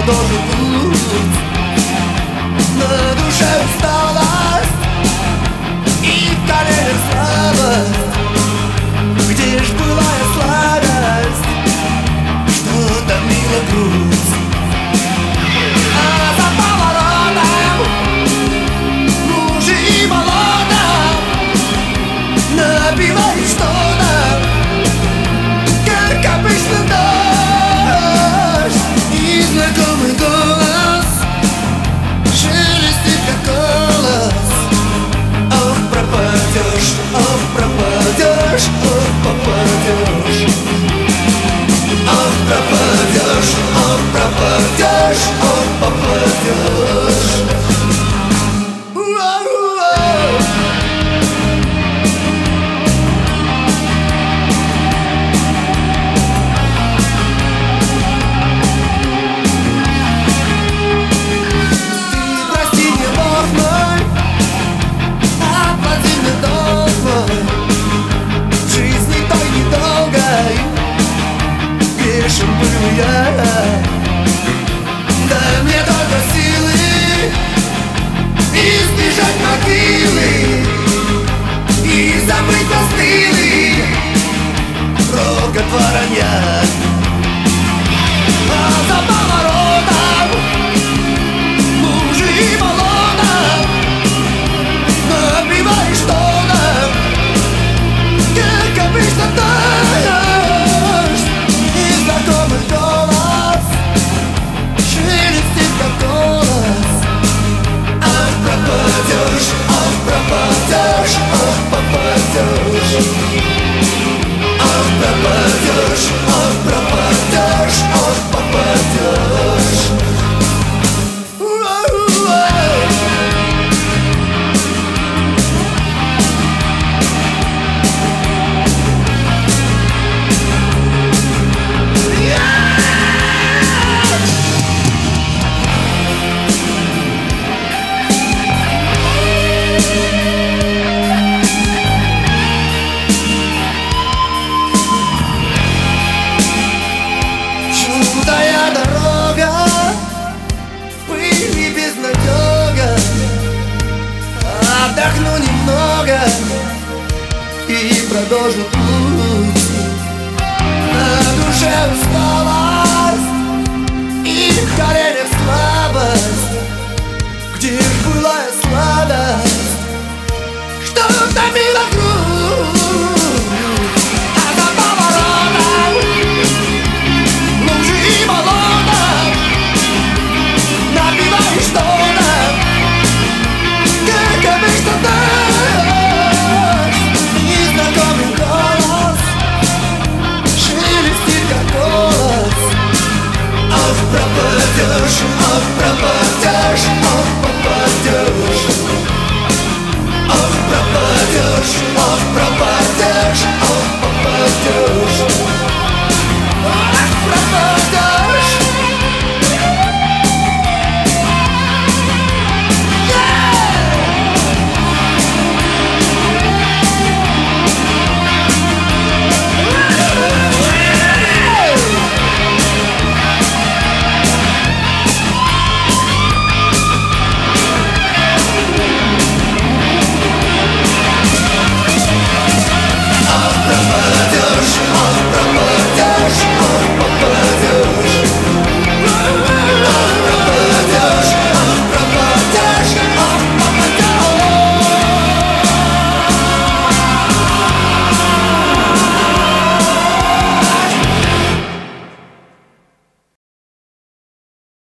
продолжу путь. На душе усталость и в коленях слабость. Где ж былая сладость, что томила грудь? А за поворотом лужи и болота напивает что-то, как обычно дождь. И знакомый голос шелестит, как голос. Ох, пропадешь, ох, пропадешь, ох, попадешь. Ох, пропадешь, ох, пропадешь, ох, попадешь. Дай мне только силы избежать могилы и забыть постылый рокот воронья. А за поворотом лужи и болота напиваешь что-то, как обычно дождь. И знакомый голос шелестит, как голос. Ах, пропадешь, ах, пропадешь, ах, попадешь. Ах, пропадешь, ах, пропадешь, ах, попадешь. Чудная дорога, пыль и безнадега. Отдохну немного и продолжу путь. На душе усталость и в коленях